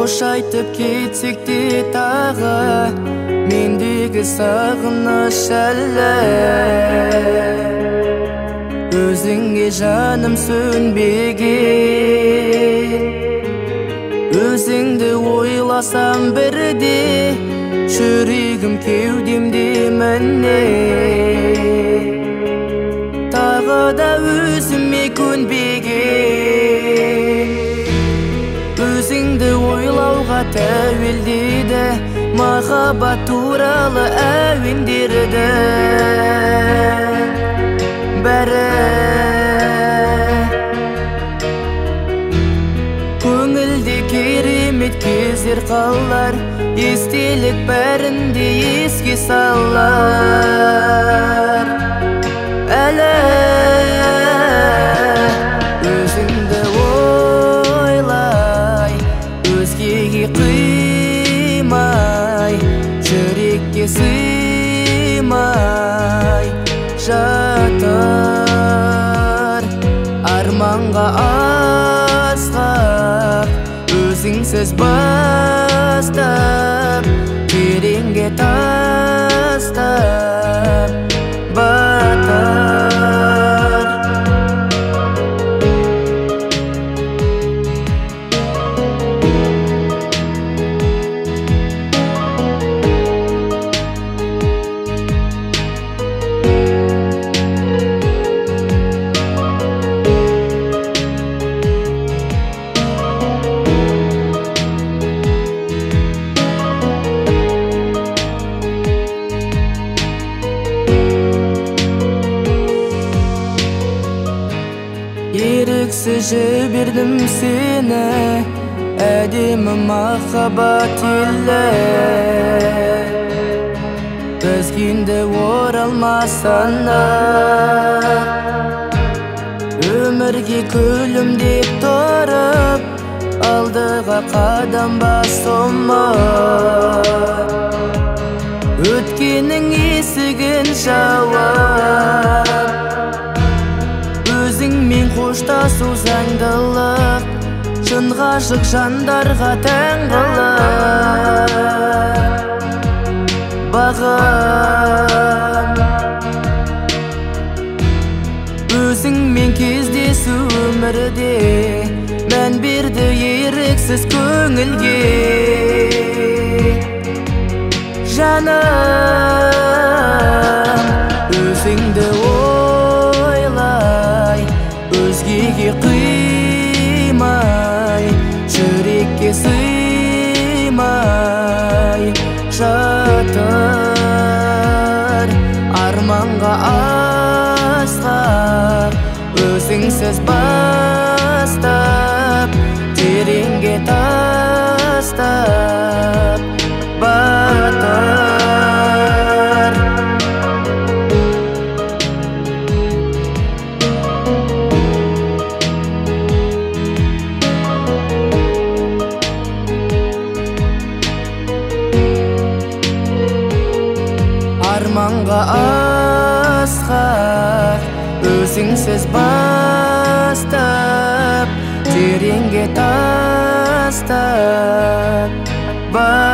кош айтып кетсекте тағы мендегі сағыныш әлі өзіңе жаным сөнбеген өзіңді ойласам бірде жүрегім кеудемде міне тағы да өзіме көнбеген өзіңді ойлауға тәуелдеді махаббат туралы әуендерді бәрі көңілде керемет кездер қалар естелік бәрінде еске салар әлі өзіңді ойлай өзгеге қимай жүрекке сыймай жатыр арманға асқақ өзіңсіз бастап тереңге тастап батар еріксіз жібердім сені әдемі махаббат елі біз енді оралмасана өмірге күлімдеп тұрып алдыға қадам басыма өткеннің есігін жауып өзіңмен қоштасу заңдылық шын ғашық жандарға тән қылық бағым өзіңмен кездесу өмірде мән берді еріксіз көңілге жаным өзіңді өзгеге қимай жүрекке сыймай жатыр арманға асқақ өзіңсіз бастап тереңге тастап батыр арманға асқақ өзіңсіз бастап тереңге тастап